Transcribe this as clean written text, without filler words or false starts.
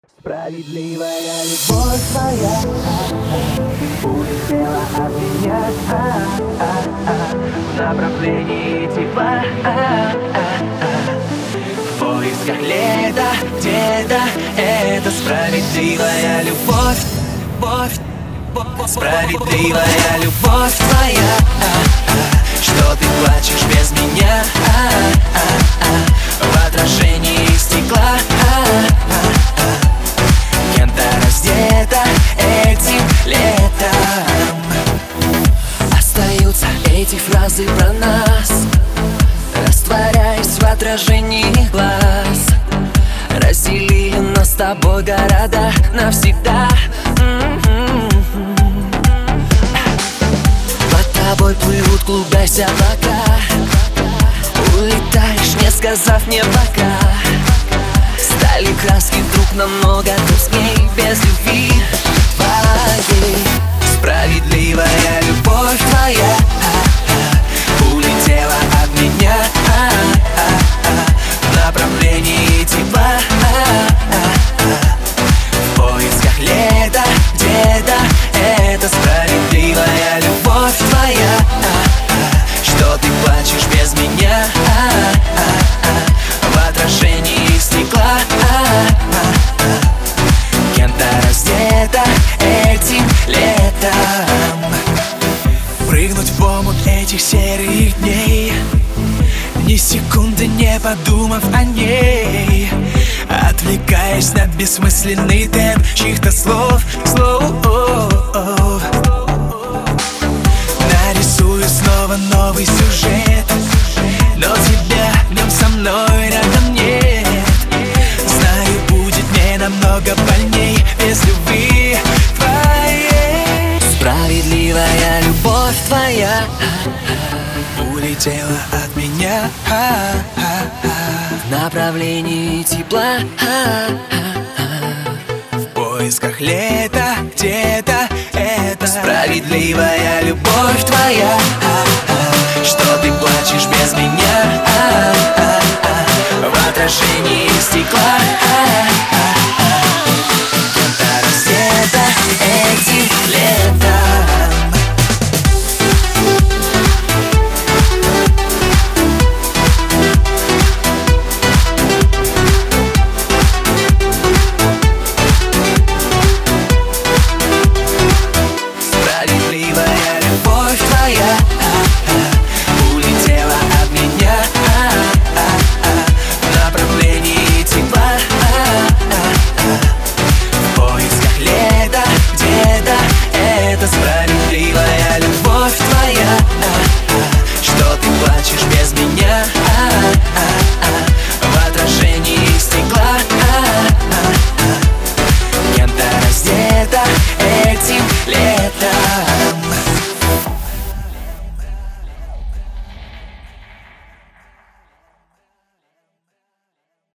Справедливая любовь твоя улетела от меня в направлении тепла, в поисках лета где-то. Это справедливая любовь, справедливая любовь твоя, что ты плачешь без меня в отражении стекла. Кем-то раздета этим летом. Остаются эти фразы про нас, растворяясь в отражении глаз. Разделили нас с тобой города навсегда. Под тобой плывут, клубясь облака. Улетаешь, не сказав мне пока. Стали краски вдруг намного тускней без любви твоей. Справедливая любовь твоя улетела от меня в направлении тепла, в поисках лета где-то. Это справедливая любовь твоя, что ты плачешь без меня в отражении стекла. Кем-то раздета этим летом. Прыгнуть в омут этих серых дней, ни секунды не подумав о ней, отвлекаясь на бессмысленный темп чьих-то слов. Нарисую снова новый сюжет, но тебя в нем со мной рядом нет. Знаю, будет мне намного больней без любви твоей. Справедливая любовь твоя улетела от меня в направлении тепла, в поисках лета где-то. Это справедливая любовь твоя, что ты плачешь без меня в отражении стекла.